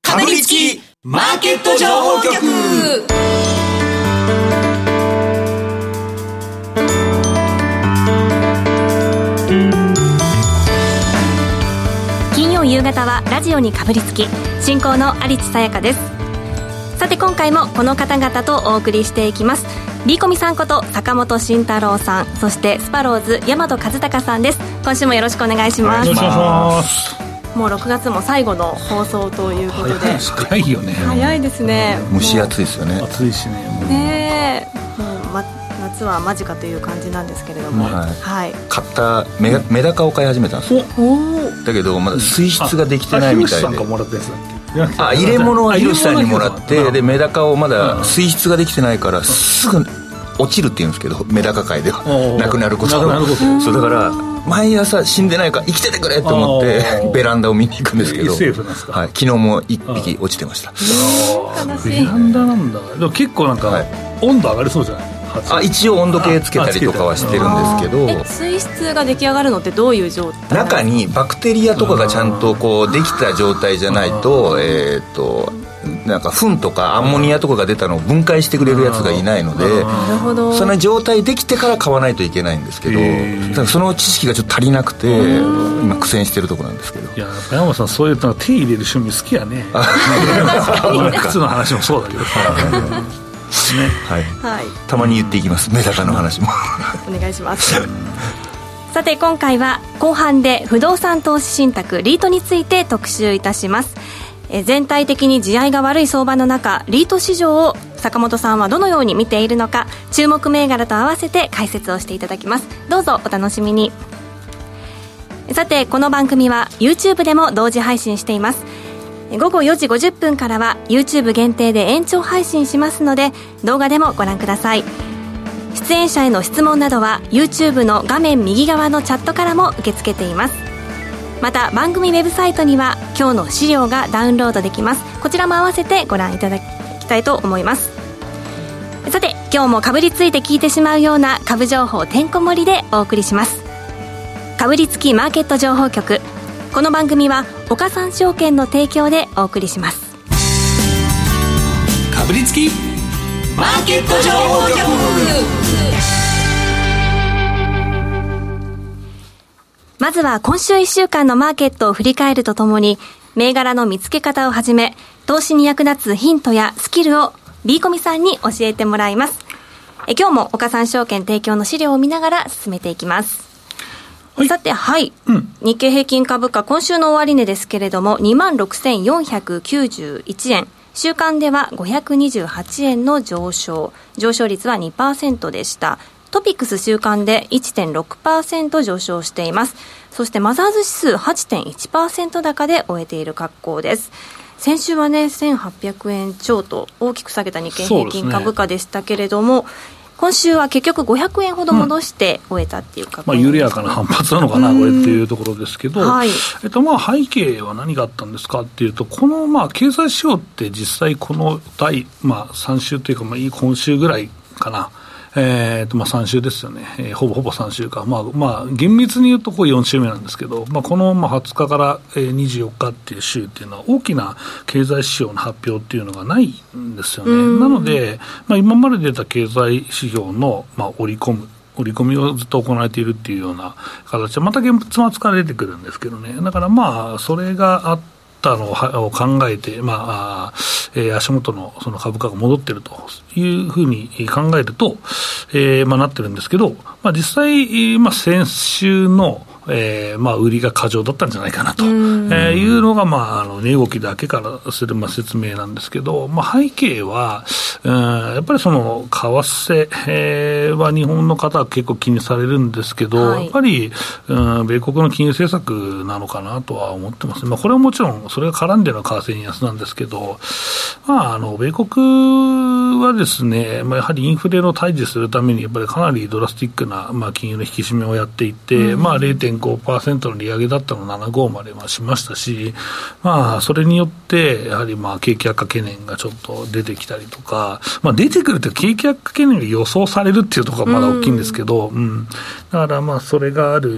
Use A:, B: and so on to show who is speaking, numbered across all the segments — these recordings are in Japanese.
A: かぶりつきマーケット情報局。
B: 金曜夕方はラジオにかぶりつき、進行の有地さやかです。さて今回もこの方々とお送りしていきます。ビーコミさんこと坂本慎太郎さん、そしてスパローズ大和和孝さんです。今週もよろしくお願いします。
C: よろしくお願いします。
B: もう6月も最後の放送ということで
C: 早いよね。
B: 早いですね。
D: 蒸し暑いですよね。
C: 暑いしね。
B: ねえ、もう、夏は間近という感じなんですけれども、はい、
D: 買ったメダカを飼い始めたんですよ。だけどまだ水質ができてないみたいで、入れ物は広瀬さんにもらって、でメダカをまだ水質ができてないからすぐ落ちるって言うんですけど、メダカ界ではなくなることそうだから毎朝死んでないか生きててくれと思ってベランダを見に行くんですけど、
C: セーフなんですか。
D: はい、昨日も1匹落ちてました。
C: ベランダなんだ。でも結構なんか温度上がりそうじゃない。
D: 一応温度計つけたりとかはしてるんですけど、
B: 水質が出来上がるのってどういう状態？
D: 中にバクテリアとかがちゃんとこうできた状態じゃないと、なんか糞とかアンモニアとかが出たのを分解してくれるやつがいないので、その状態できてから買わないといけないんですけど、その知識がちょっと足りなくて今苦戦してるところなんですけど。
C: いや山本さんそういうの手入れる趣味好きやね。靴の話もそうだけどね、
D: はい、たまに言っていきます。メダカの話も
B: お願いしますさて今回は後半で不動産投資信託リートについて特集いたします。全体的に地合いが悪い相場の中、リート市場を坂本さんはどのように見ているのか、注目銘柄と合わせて解説をしていただきます。どうぞお楽しみに。さてこの番組は YouTube でも同時配信しています。午後4時50分からは YouTube 限定で延長配信しますので、動画でもご覧ください。出演者への質問などは YouTube の画面右側のチャットからも受け付けています。また番組ウェブサイトには今日の資料がダウンロードできます。こちらも合わせてご覧いただきたいと思います。さて今日もかぶりついて聞いてしまうような株情報てんこ盛りでお送りします。かぶりつきマーケット情報局。この番組は岡三証券の提供でお送りします。
A: かぶりつきマーケット情報局。
B: まずは今週1週間のマーケットを振り返るとともに、銘柄の見つけ方をはじめ投資に役立つヒントやスキルを B コミさんに教えてもらいます。今日も岡三証券提供の資料を見ながら進めていきます。さて、日経平均株価今週の終値ですけれども 26,491 円、週間では528円の上昇率は 2% でした。トピックス週間で 1.6% 上昇しています。そしてマザーズ指数 8.1% 高で終えている格好です。先週はね1800円超と大きく下げた日経平均株価でしたけれども、今週は結局500円ほど戻して終えたっていうか、
C: 緩やかな反発なのかなこれっていうところですけど、背景は何があったんですかっていうと、この経済指標って実際この第、3週というか、今週ぐらいかな、3週ですよね、ほぼ3週か、厳密に言うとこう4週目なんですけど、この20日から24日っていう週っていうのは大きな経済指標の発表っていうのがないんですよね。なので、今まで出た経済指標の、織り込みをずっと行われているっていうような形で、また現末から出てくるんですけどね。だからそれがあったのを考えて、足元のその株価が戻っているというふうに考えると、なってるんですけど、実際、先週の売りが過剰だったんじゃないかなというのが、値動きだけからする説明なんですけど、背景はやっぱりその為替は日本の方は結構気にされるんですけど、やっぱり米国の金融政策なのかなとは思ってます。これはもちろんそれが絡んでの為替円安なんですけど、米国はですね、やはりインフレを対峙するためにやっぱりかなりドラスティックな、金融の引き締めをやっていて、0.5% の利上げだったの75までしましたし、それによってやはり景気悪化懸念がちょっと出てきたりとか、出てくると景気悪化懸念が予想されるっていうところがまだ大きいんですけど、だからそれがある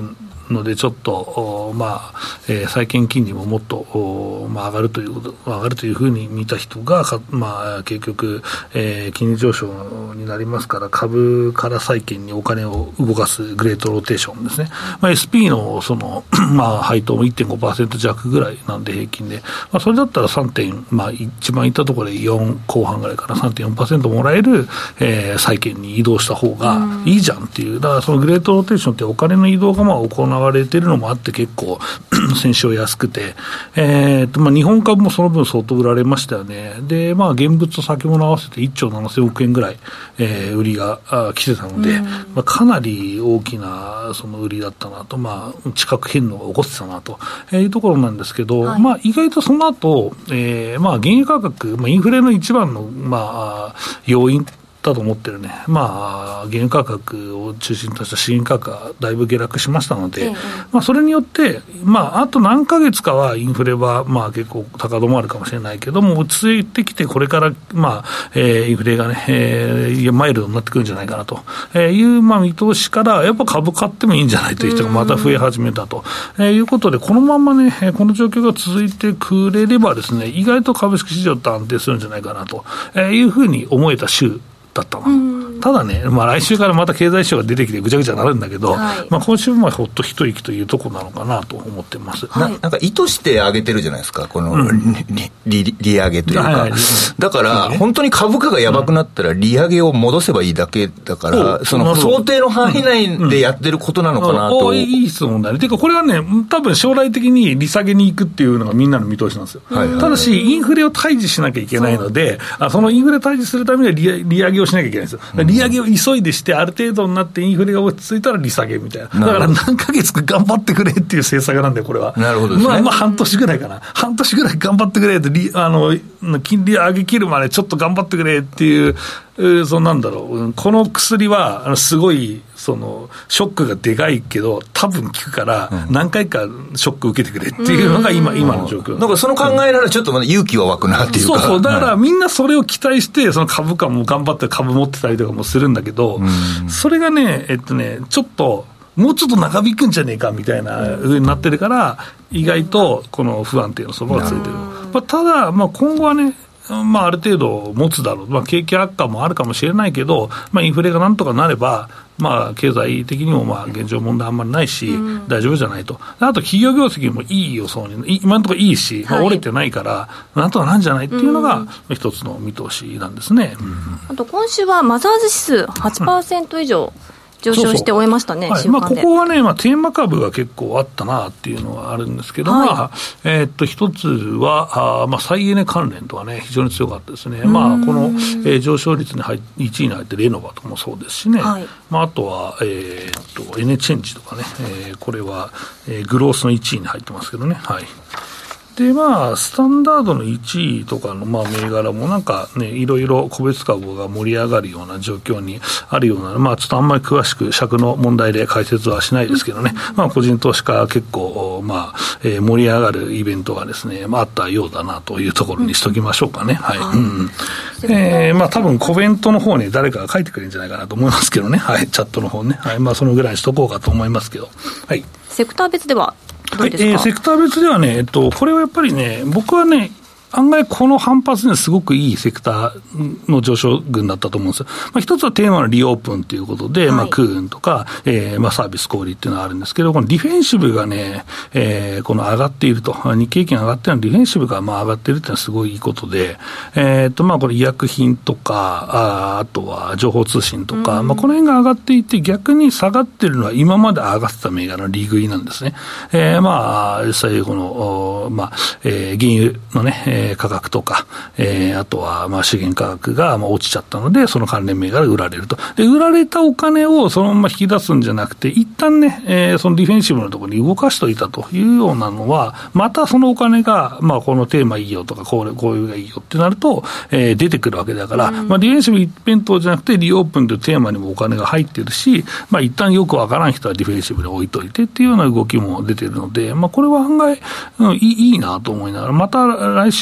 C: のでちょっと、債券金利ももっと、上がるというふうに見た人が結局、金利上昇になりますから株から債券にお金を動かすグレートローテーションですね、SP のその、配当も 1.5% 弱ぐらいなんで平均で、それだったら一番いったところで4後半ぐらいから 3.4% もらえる、債券に移動した方がいいじゃんっていう、だからそのグレートローテーションってお金の移動が行われているのもあって結構先週安くて、日本株もその分相当売られましたよね。で、現物と先物合わせて1兆7000億円ぐらい、売りが来てたので、かなり大きなその売りだったなと、地殻変動が起こってたなというところなんですけど、意外とその後、原油価格、インフレの一番の、要因だと思ってるね、原油価格を中心とした資源価格がだいぶ下落しましたので、それによって、あと何ヶ月かはインフレは結構高止まるかもしれないけども、落ち着いてきて、これから、インフレがね、マイルドになってくるんじゃないかなという、見通しから、やっぱ株買ってもいいんじゃないという人がまた増え始めたということで、このままね、この状況が続いてくれればですね、意外と株式市場って安定するんじゃないかなというふうに思えた週だったの。ただね、来週からまた経済指標が出てきてぐちゃぐちゃになるんだけど、今週もほっと一息というところなのかなと思ってます。
D: なんか意図して上げてるじゃないですか、この利上げというか、だから本当に株価がやばくなったら利上げを戻せばいいだけだから、その想定の範囲内でやってることなのかなと。
C: いい質問だね。ていうかこれはね、多分将来的に利下げに行くっていうのがみんなの見通しなんですよ。ただしインフレを退治しなきゃいけないので、そのインフレを退治するためには利上げをしなきゃいけないんですよ。利上げを急いでしてある程度になってインフレが落ち着いたら利下げみたいな。だから何ヶ月か頑張ってくれっていう政策なんでこれは。
D: なるほどですね。
C: 半年ぐらいかな。半年ぐらい頑張ってくれって金利上げ切るまでちょっと頑張ってくれっていう。この薬はすごいショックがでかいけど多分効くから何回かショック受けてくれっていうのが今の状況。
D: なんかその考えならちょっとまだ勇気は湧くなっていうか。
C: そうだからみんなそれを期待してその株価も頑張って株持ってたりとかもするんだけど、それがねちょっともうちょっと長引くんじゃねえかみたいな風になってるから意外とこの不安定の相場がついてる。ただ今後はねある程度持つだろう、景気悪化もあるかもしれないけど、インフレがなんとかなれば、経済的にも現状問題あんまりないし、大丈夫じゃないと。あと企業業績もいい予想に、今のところいいし、折れてないから、なんとかなんじゃないっていうのが一つの見通しなんですね。
B: あと今週はマザーズ指数 8% 以上上昇して終えましたね。
C: ここはね、テーマ株が結構あったなっていうのはあるんですけど、一つは再エネ関連とはね非常に強かったですね。この、上昇率に1位に入ってレノバとかもそうですしね、あとはエネチェンジとかね、これは、グロースの1位に入ってますけどね。でスタンダードの1位とかの銘柄もなんかねいろいろ個別株が盛り上がるような状況にあるような、ちょっとあんまり詳しく尺の問題で解説はしないですけどね、個人投資家は結構盛り上がるイベントがですね、あったようだなというところにしときましょうかね。多分コメントの方に誰かが書いてくれるんじゃないかなと思いますけどね。チャットの方ね。そのぐらいにしとこうかと思いますけど。
B: セクター別ではどうですか？
C: セクター別ではね、これはやっぱりね、僕はね、案外この反発にはすごくいいセクターの上昇群だったと思うんですよ。一つはテーマのリオープンということで、空運とか、サービス小売っていうのはあるんですけど、このディフェンシブがね、この上がっていると、日経平均上がっているのはディフェンシブが上がっているっていうのはすごいいいことで、これ医薬品とか、あとは情報通信とか、この辺が上がっていて、逆に下がっているのは今まで上がってた銘柄の利食いなんですね。実際この、原油のね、価格とか、あとは資源価格が落ちちゃったのでその関連銘柄が売られると。で売られたお金をそのまま引き出すんじゃなくて一旦ね、そのディフェンシブのところに動かしといたというようなのはまたそのお金が、このテーマいいよとかこういうがいいよってなると、出てくるわけだから、ディフェンシブ一辺倒じゃなくてリオープンというテーマにもお金が入ってるし、一旦よくわからん人はディフェンシブに置いといてっていうような動きも出てるので、これは案外、いいなと思いながらまた来週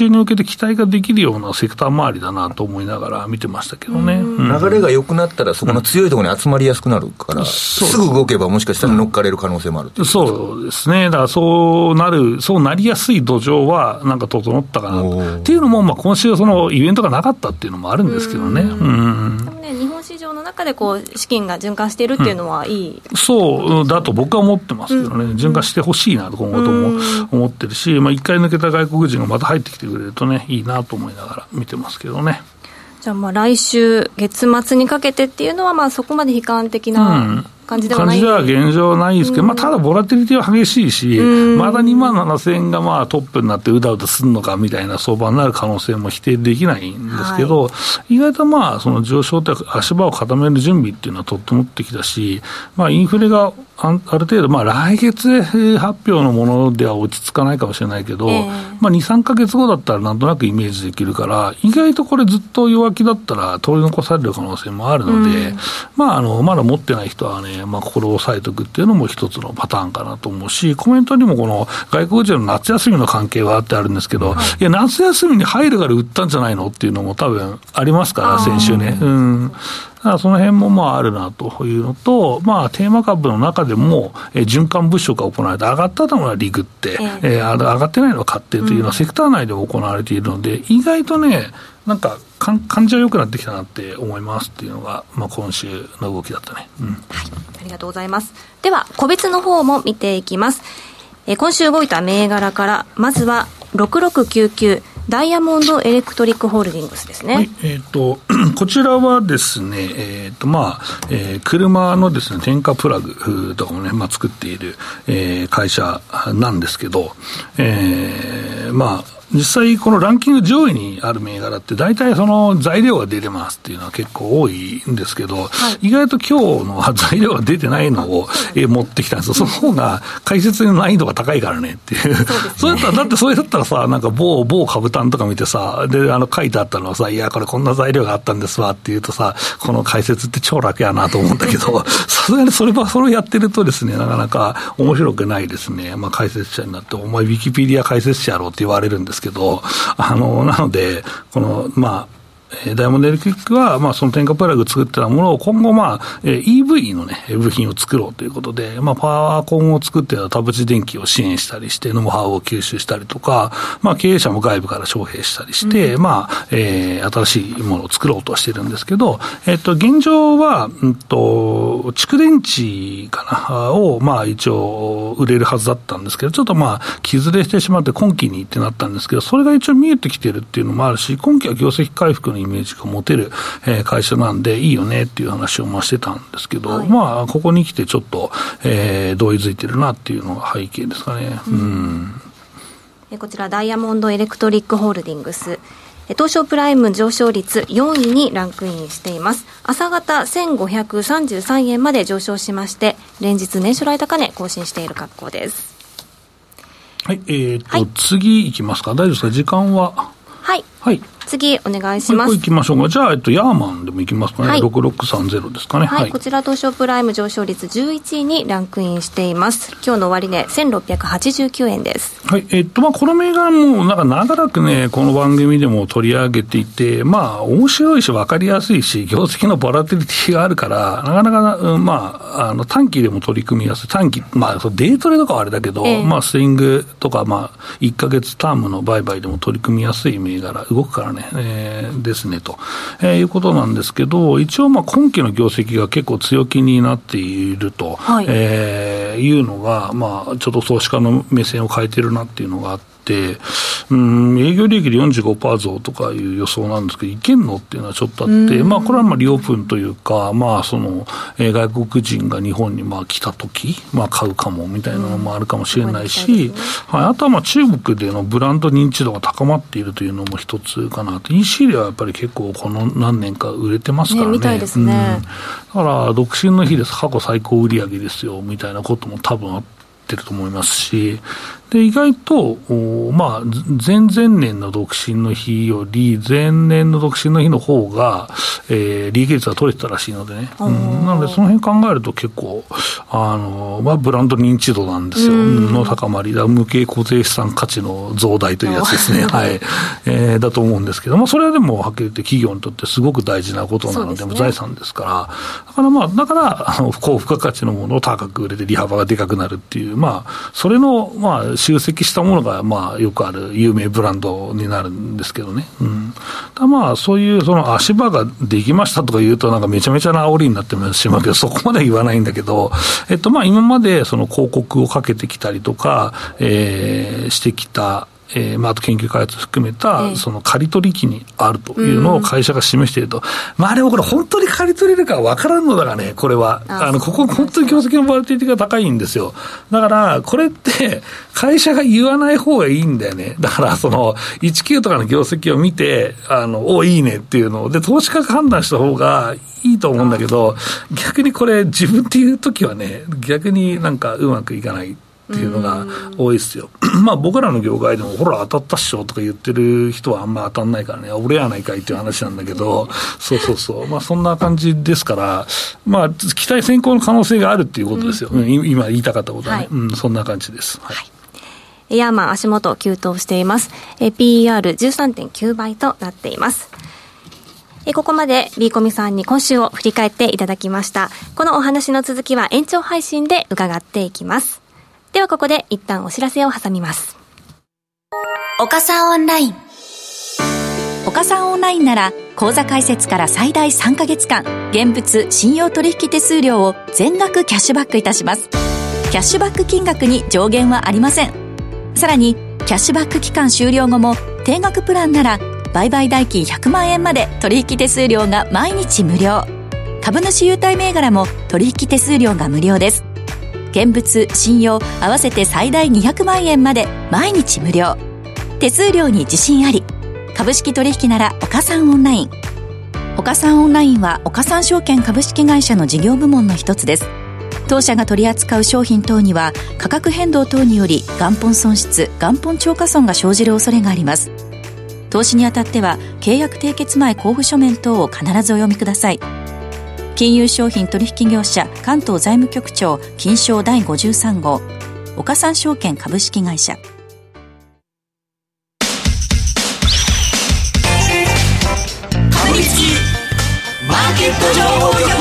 C: に向けて期待ができるようなセクター周りだなと思いながら見てましたけどね。
D: 流れが良くなったらそこの強いところに集まりやすくなるから、すぐ動けばもしかしたら乗っかれる可能性もあるという、
C: そうですね。だからそうなりやすい土壌はなんか整ったかなっていうのも、今週そのイベントがなかったっていうのもあるんですけどね。
B: 日本市場の中でこう資金が循環しているっていうのはいい、
C: そうだと僕は思ってますけどね、循環してほしいなと今後とも思ってるし、一回抜けた外国人がまた入ってきてくれるとね、いいなと思いながら見てますけどね。
B: じゃあ来週月末にかけてっていうのはそこまで悲観的な感じではない、
C: 感じでは現状ないですけど、ただボラティリティは激しいし、まだ2万7000円がトップになってうだうだするのかみたいな相場になる可能性も否定できないんですけど、意外とその上昇って足場を固める準備っていうのはとってもってきたし、インフレがある程度、来月発表のものでは落ち着かないかもしれないけど、2、3ヶ月後だったらなんとなくイメージできるから、意外とこれずっと弱気だったら取り残される可能性もあるので、まだ持ってない人はね、心を押さえておくっていうのも一つのパターンかなと思うし、コメントにもこの外国人の夏休みの関係はあってあるんですけど、いや夏休みに入るから売ったんじゃないのっていうのも多分ありますから、先週ね。だからその辺もあるなというのと、テーマ株の中でも、循環物色が行われて、上がったのはリグって、上がってないのは買ってというのはセクター内で行われているので、意外とね、なんか感じは良くなってきたなって思いますっていうのが、今週の動きだったね。はい、
B: ありがとうございます。では個別の方も見ていきます。今週動いた銘柄から、まずは6699ダイヤモンドエレクトリックホールディングスですね。はい、
C: こちらはですね、車のですね、点火プラグとかもね、作っている、会社なんですけど、実際このランキング上位にある銘柄って大体その材料が出てますっていうのは結構多いんですけど、意外と今日の材料が出てないのを持ってきたんですよ。その方が解説の難易度が高いからねっていう。そうだってそれだったらさ、なんか某株単とか見てさ、で書いてあったのはさ、いやこれこんな材料があったんですわっていうとさ、この解説って超楽やなと思うんだけど、さすがにそれをやってるとですね、なかなか面白くないですね。解説者になって、お前ウィキペディア解説者やろうって言われるんですけど、なので、この、ダイヤモンドエレクトリックは、その点火プラグ作ってたものを今後、EV のね、部品を作ろうということで、パワーコンを作って田淵電機を支援したりして、ノウハウを吸収したりとか、経営者も外部から招聘したりして、新しいものを作ろうとしてるんですけど、現状は、蓄電池かな、を、一応、売れるはずだったんですけど、ちょっと傷れしてしまって今期にってなったんですけど、それが一応見えてきてるっていうのもあるし、今期は業績回復のイメージが持てる、会社なんでいいよねっていう話をしてたんですけど、ここに来てちょっと、同意づいてるなっていうのが背景ですかね。
B: こちらダイヤモンドエレクトリックホールディングス、東証プライム上昇率4位にランクインしています。朝方1533円まで上昇しまして、連日年初来高値更新している格好です。
C: はい、次いきますか。大丈夫ですか、時間は。
B: はい、次お願いします。
C: 行きましょうか。じゃあ、ヤーマンでも行きますかね。6630ですかね。
B: こちら東証プライム上昇率11位にランクインしています。今日の終値1689円です。
C: この銘柄も長らくね、この番組でも取り上げていて、面白いし分かりやすいし、業績のボラティリティがあるから、なかなか、短期でも取り組みやすい。短期、デイトレとかはあれだけど、スイングとか、1ヶ月タームの売買でも取り組みやすい銘柄、動くからね、ですねと、いうことなんですけど、一応今期の業績が結構強気になっていると、いうのが、ちょっと投資家の目線を変えてるなっていうのがあって、営業利益で 45% 増とかいう予想なんですけど、いけんのっていうのはちょっとあって、これはリオープンというか、外国人が日本に来たとき、買うかもみたいなのもあるかもしれないし、あとは中国でのブランド認知度が高まっているというのも一つかなと。EC ではやっぱり結構この何年か売れてますからね。
B: みたいですね。
C: だから独身の日です、過去最高売上ですよみたいなことも多分あってると思いますし、 で意外と、まあ、前々年の独身の日より前年の独身の日の方が、利益率が取れてたらしいのでね、なのでその辺考えると結構まあ、ブランド認知度なんですよ、の高まりだ、無形固定資産価値の増大というやつですね、はい、だと思うんですけど、まあ、それはでもはっきり言って企業にとってすごく大事なことなので、財産ですから、だから高付加価値のものを高く売れて利幅がでかくなるっていう、まあ、それの、まあ、集積したものが、まあ、よくある有名ブランドになるんですけどね、まあ、そういうその足場ができましたとか言うとなんかめちゃめちゃな煽りになってしまうけど、そこまでは言わないんだけど、まあ、今までその広告をかけてきたりとか、してきたまあ、あと研究開発含めたその刈り取り機にあるというのを会社が示していると、まあでもこれ本当に刈り取れるか分からんのだがね、これはここ本当に業績のバラティリティが高いんですよ。だからこれって会社が言わない方がいいんだよね。だからその19とかの業績を見ていいねっていうので投資家が判断した方がいいと思うんだけど、逆にこれ自分っていう時はね、逆になんかうまくいかないっていうのが多いですよ。まあ僕らの業界でもほら当たったっしょとか言ってる人はあんま当たんないからね、俺やないかいっていう話なんだけど、そうまあそんな感じですから、まあ期待先行の可能性があるっていうことですよ、今言いたかったことはね、そんな感じです、はい。
B: ヤーマン足元急騰しています。PER13.9 倍となっています。ここまで B コミさんに今週を振り返っていただきました。このお話の続きは延長配信で伺っていきます。ではここで一旦お知らせを挟みます。
A: 岡さんオンライン。
E: 岡さんオンラインなら口座開設から最大3ヶ月間現物信用取引手数料を全額キャッシュバックいたします。キャッシュバック金額に上限はありません。さらにキャッシュバック期間終了後も定額プランなら売買代金100万円まで取引手数料が毎日無料。株主優待銘柄も取引手数料が無料です。現物信用合わせて最大200万円まで毎日無料。手数料に自信あり。株式取引なら岡さんオンライン。岡さんオンラインは岡三証券株式会社の事業部門の一つです。当社が取り扱う商品等には価格変動等により元本損失元本超過損が生じる恐れがあります。投資にあたっては契約締結前交付書面等を必ずお読みください。金融商品取引業者関東財務局長金商第53号岡三証券株式会社。
A: かぶりつきマーケット情報局。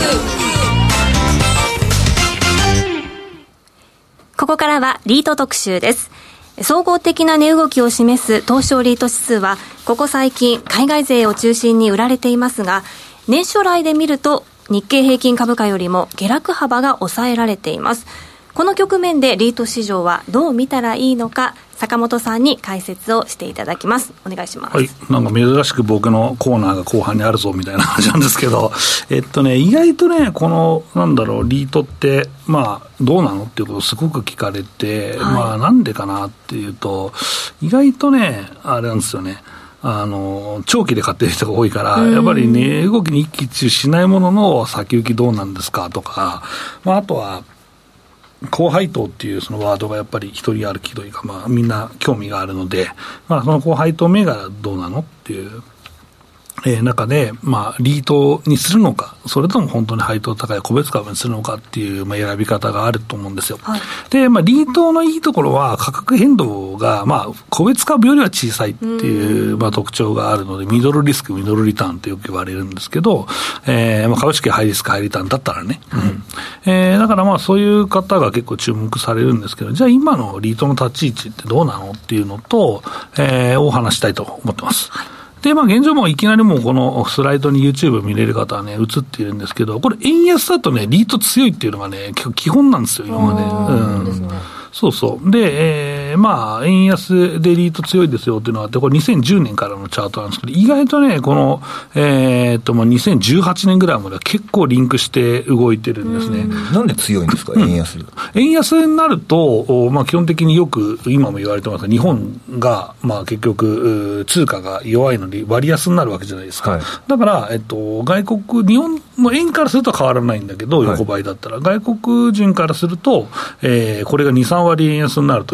B: ここからはリート特集です。総合的な値動きを示す東証リート指数はここ最近海外勢を中心に売られていますが、年初来で見ると日経平均株価よりも下落幅が抑えられています。この局面でリート市場はどう見たらいいのか、坂本さんに解説をしていただきます。お願いします。
C: はい、なんか珍しく僕のコーナーが後半にあるぞみたいな話なんですけど、意外とね、このリートってまあどうなのっていうことをすごく聞かれて、まあなんでかなっていうと、意外とねあれなんですよね。長期で買ってる人が多いから、やっぱり値動きに一喜一憂しないものの先行きどうなんですかとか、まあ、あとは高配当っていうそのワードがやっぱり一人歩きというか、まあ、みんな興味があるので、まあ、その高配当銘柄どうなのっていう中で、まあ、リートにするのか、それとも本当に配当高い個別株にするのかっていう、まあ、選び方があると思うんですよ。はい、で、まあ、リートのいいところは価格変動が、まあ、個別株よりは小さいっていう、まあ、特徴があるので、ミドルリスク、ミドルリターンってよく言われるんですけど、まあ、株式ハイリスク、ハイリターンだったらね。だからまあ、そういう方が結構注目されるんですけど、じゃあ今のリートの立ち位置ってどうなのっていうのと、お話したいと思ってます。はい。で、まあ現状もいきなりもうこのスライドに YouTube 見れる方はね、映っているんですけど、これ円安だとね、リート強いっていうのがね、結構基本なんですよ、今まで。ですね。そうそう。で、まあ、円安でリート強いですよっていうのがあって、これ2010年からのチャートなんですけど、意外とね、この、2018年ぐらいまでは結構リンクして動いてるんですね。
D: なんで強いんですか、円安。
C: 円安になると、まあ基本的によく今も言われてますが、日本が、まあ結局、通貨が弱いので割安になるわけじゃないですか。はい、だから、外国、日本の円からすると変わらないんだけど、横ばいだったら、外国人からすると、これが2、3割円安になると2、3割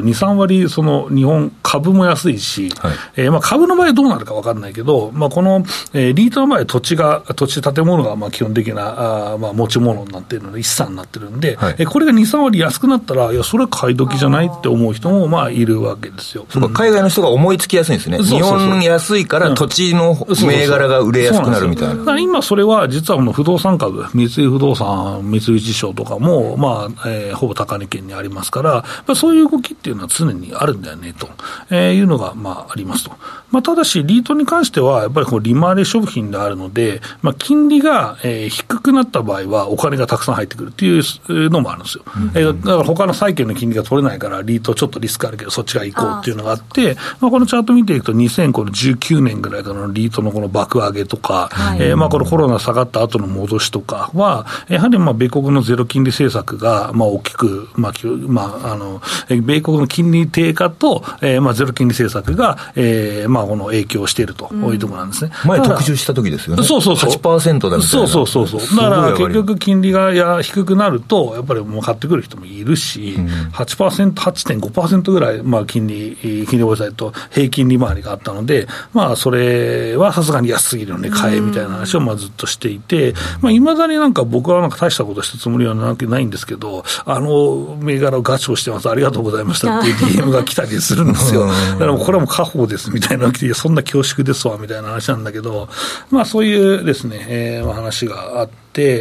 C: りその日本株も安いし、はいまあ、株の場合どうなるか分かんないけど、まあ、この、リートの場合土地建物がまあ基本的なまあ、持ち物になっているので、一産になってるんで、はい、これが2、3割安くなったら、いや、それは買い時じゃないって思う人もまあいるわけですよ。
D: そうか、海外の人が思いつきやすいんですね。日本安いから土地の銘柄が売れやすくなるみたいな。
C: だから今それは実はこの不動産株、三井不動産、三菱地所とかも、まあほぼ高値圏にありますから、そういう動きっていうのは常にあるんだよねと、いうのがまあありますと。まあ、ただし、リートに関しては、やっぱりこう利回り商品であるので、まあ、金利が低くなった場合は、お金がたくさん入ってくるっていうのもあるんですよ。だから他の債券の金利が取れないから、リートちょっとリスクあるけど、そっちが行こうっていうのがあって、まあ、このチャート見ていくと、2019年ぐらいからのリートのこの爆上げとか、はいまあ、このコロナ下がった後の戻しとかは、やはりまあ米国のゼロ金利政策がまあ大きく、まあ米国の金利低下と、まあ、ゼロ金利政策が、まあ、この影響しているというところなんですね。
D: 前特集した時ですよね。
C: そうそうそう。
D: 8% だみたいな。
C: そう。だから結局金利が低くなると、やっぱりもう買ってくる人もいるし、8%、8.5% ぐらい、まあ金利防災と平均利回りがあったので、まあそれはさすがに安すぎるので買えみたいな話をまあずっとしていて、まあ未だになんか僕はなんか大したことしたつもりはないんですけど、銘柄をガチをしてます、ありがとうございましたっていう DM が来たりするんですよ。だからもうこれはもう家宝ですみたいな、そんな恐縮ですわみたいな話なんだけど、まあそういうですね、話があって、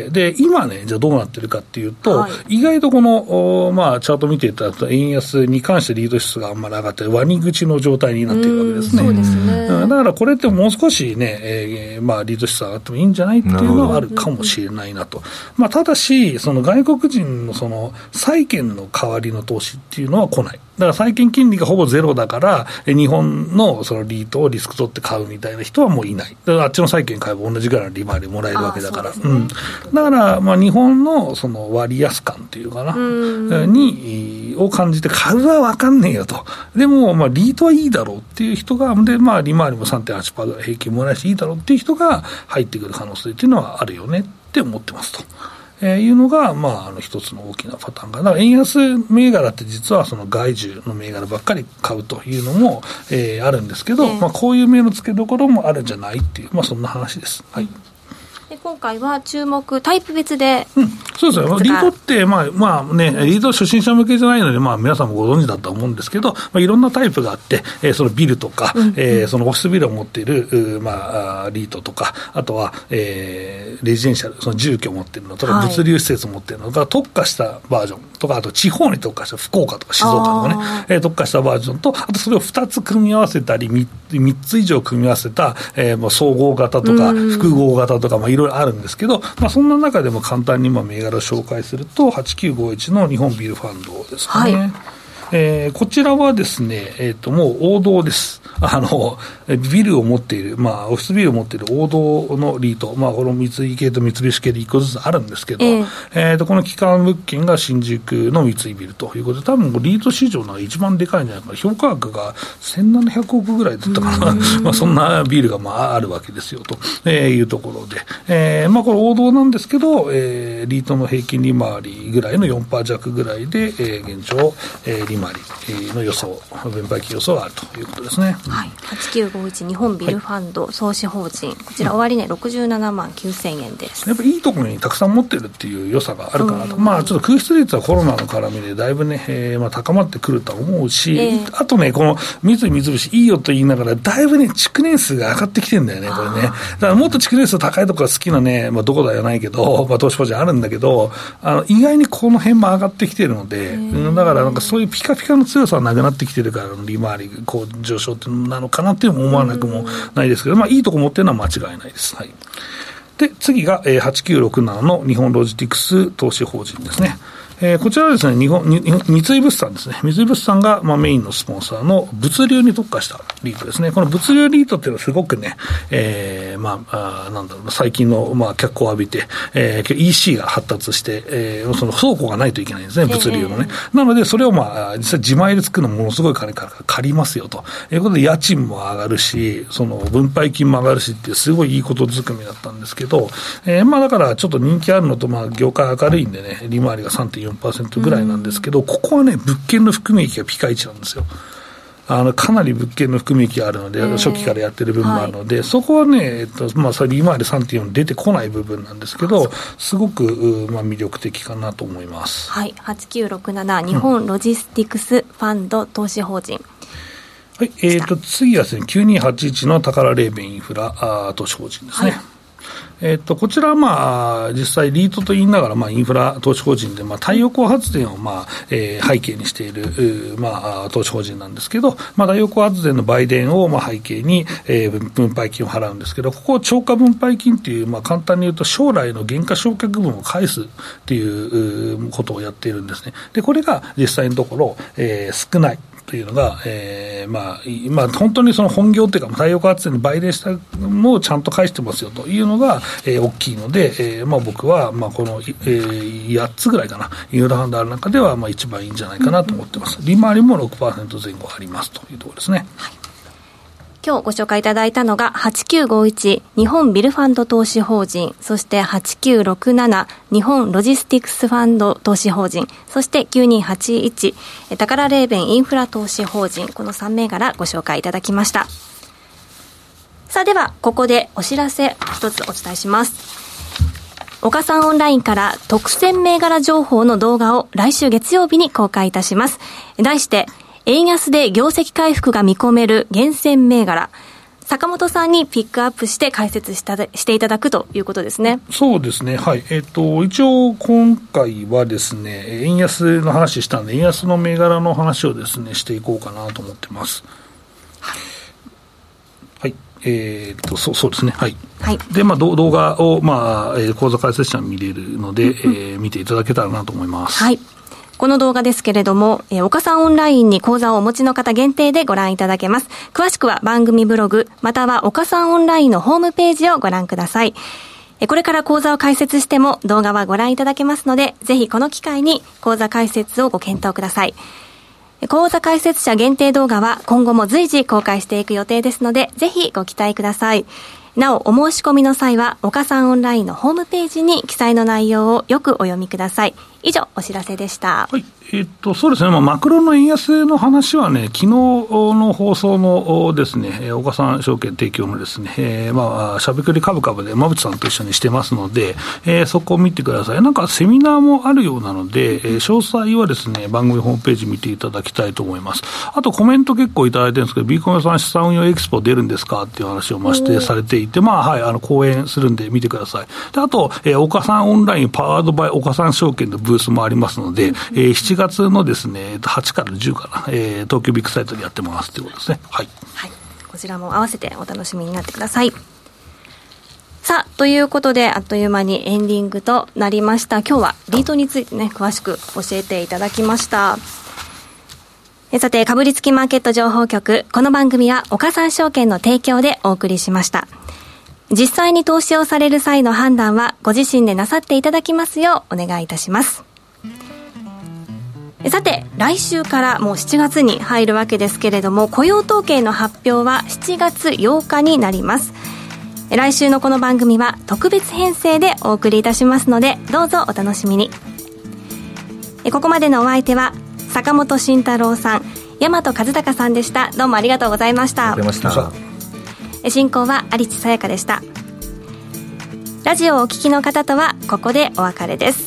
C: で、今ね、じゃあどうなってるかっていうと、はい、意外とこの、まあチャート見ていただくと、円安に関してリード指数があんまり上がって、割り口の状態になっているわけですね。
B: そうですね。
C: だからこれってもう少しね、まあリード指数上がってもいいんじゃないっていうのはあるかもしれないなと。まあただし、その外国人のその債券の代わりの投資っていうのは来ない。だから債券金利がほぼゼロだから、日本のそのリートをリスク取って買うみたいな人はもういない。だからあっちの債券買えば同じぐらいの利回りもらえるわけだから。だから、まあ日本のその割安感っていうかな、を感じて、株は分かんねえよと。でも、まあリートはいいだろうっていう人が、で、まあ利回りも 3.8% ぐらい平均もらえしいいだろうっていう人が入ってくる可能性っていうのはあるよねって思ってますと。いうのが、まあ、一つの大きなパターンが、だから円安銘柄って実はその外需の銘柄ばっかり買うというのも、あるんですけど、まあ、こういう目の付けどころもあるんじゃないっていう、まあ、そんな話です。はい。
B: で今回は注目タイプ別で、
C: そうですよ。リートって、まあね、リート初心者向けじゃないので、まあ皆さんもご存知だと思うんですけど、まあ、いろんなタイプがあって、そのビルとか、そのオフィスビルを持っている、まあ、リートとか、あとは、レジデンシャル、その住居を持っているのとか、物流施設を持っているのとか、特化したバージョンとか、あと地方に特化した福岡とか静岡とかね、特化したバージョンと、あとそれを2つ組み合わせたり、3つ以上組み合わせた、まあ、総合型とか、複合型とか、まあいろいろあるんですけど、まあ、そんな中でも簡単に銘柄を紹介すると、8951の日本ビルファンドですかね。こちらはですね、もう王道です。ビルを持っている、まあ、オフィスビルを持っている王道のリート、まあ、この三井系と三菱系で1個ずつあるんですけど、この基幹物件が新宿の三井ビルということで、多分リート市場の一番でかいんじゃないかな、評価額が1700億ぐらいだったかな、まあそんなビルがまああるわけですよというところで、まあ、これ王道なんですけど、リートの平均利回りぐらいの 4% 弱ぐらいで、現状、利回りの予想、分配金予想があるということですね。
B: はい、8951日本ビルファンド投資法人、こちら終値67万9000円です。
C: やっぱいいところにたくさん持ってるっていう良さがあるかなと。まあちょっと空室率はコロナの絡みでだいぶね、まあ高まってくると思うし、あとね、この三井三菱いいよと言いながらだいぶね、築年数が上がってきてるんだよね、これね。だからもっと築年数高いところが好きなね、まあどこだよないけど、まあ投資法人あるんだけど、意外にこの辺も上がってきてるので、だからなんかそういうピカピカの強さはなくなってきてるから、利回りこう上昇ってなのかなっていうのも思わなくもないですけど、まあいいとこ持ってるのは間違いないです。はい。で、次が、8967の日本ロジティクス投資法人ですね。こちらはですね、三井物産ですね。三井物産が、まあ、メインのスポンサーの物流に特化したリートですね。この物流リートっていうのはすごくね、 なんだろうな、最近の、脚光を浴びて、EC が発達して、その倉庫がないといけないんですね、物流のね。なので、それを実際自前で作るのものすごい金から借りますよということで、家賃も上がるし、その分配金も上がるしっていう、すごいいいことずくめだったんですけど、だからちょっと人気あるのと、業界明るいんでね、利回りが 3.4% ぐらいなんですけど、ここはね、物件の含み益がピカイチなんですよ。かなり物件の含み益があるので、初期からやってる部分もあるので、そこはね、それ利回り 3.4 出てこない部分なんですけど、すごく、魅力的かなと思います。
B: はい、8967日本ロジスティクスファンド投資法人。
C: はい、次はですね、9281の宝レーベンインフラ投資法人ですね。はい、こちらは実際リートと言いながらインフラ投資法人で太陽光発電を背景にしている投資法人なんですけど、太陽光発電の売電を背景に分配金を払うんですけど、ここを超過分配金という簡単に言うと将来の原価償却分を返すっていうことをやっているんですね。でこれが実際のところ、少ないというのが、本当にその本業というか太陽光発電に売電したのをちゃんと返してますよというのが、大きいので、僕はこの、8つぐらいかな、インフラファンドある中では一番いいんじゃないかなと思ってます。利回りも 6% 前後ありますというところですね。
B: はい、今日ご紹介いただいたのが8951日本ビルファンド投資法人、そして8967日本ロジスティクスファンド投資法人、そして9281宝レーベンインフラ投資法人、この3銘柄ご紹介いただきました。さあではここでお知らせ一つお伝えします。岡さんオンラインから特選銘柄情報の動画を来週月曜日に公開いたします。題して円安で業績回復が見込める厳選銘柄、坂本さんにピックアップして解説していただくということですね。
C: そうですね、はい。一応今回はですね、円安の話したんで、円安の銘柄の話をですねしていこうかなと思ってます。はい、そうですね、はい、はい、で動画を口座開設者に見れるので、見ていただけたらなと思います。
B: はい、この動画ですけれども、岡さんオンラインに口座をお持ちの方限定でご覧いただけます。詳しくは番組ブログまたは岡さんオンラインのホームページをご覧ください。これから口座を開設しても動画はご覧いただけますので、ぜひこの機会に口座開設をご検討ください。口座開設者限定動画は今後も随時公開していく予定ですので、ぜひご期待ください。なお、お申し込みの際は岡さんオンラインのホームページに記載の内容をよくお読みください。以上、お知らせでした。
C: はい、そうですね、マクロの円安の話はね、昨日の放送のですね、岡さん証券提供のですね、しゃべくり株で馬淵さんと一緒にしてますので、そこを見てください。なんかセミナーもあるようなので、詳細はですね、番組ホームページ見ていただきたいと思います。あとコメント結構いただいてるんですけど、ビーコメさん資産運用エキスポ出るんですかっていう話を指定されていて、講演するんで見てください。で、あと、岡さんオンラインパワードバイ岡さん証券のブースもありますので、7月のですね、8から10かな、東京ビッグサイトでやってますということですね。はい。
B: はい。こちらも合わせてお楽しみになってください。さあ、ということで、あっという間にエンディングとなりました。今日はリートについてね、詳しく教えていただきました。さて、株立きマーケット情報局、この番組は岡さん証券の提供でお送りしました。実際に投資をされる際の判断はご自身でなさっていただきますようお願いいたします。さて、来週からもう7月に入るわけですけれども、雇用統計の発表は7月8日になります。来週のこの番組は特別編成でお送りいたしますので、どうぞお楽しみに。ここまでのお相手は坂本慎太郎さん、大和和孝さんでした。どうもありがとうございました。
D: ありがとうございました。
B: 進行は有地さやかでした。ラジオをお聞きの方とはここでお別れです。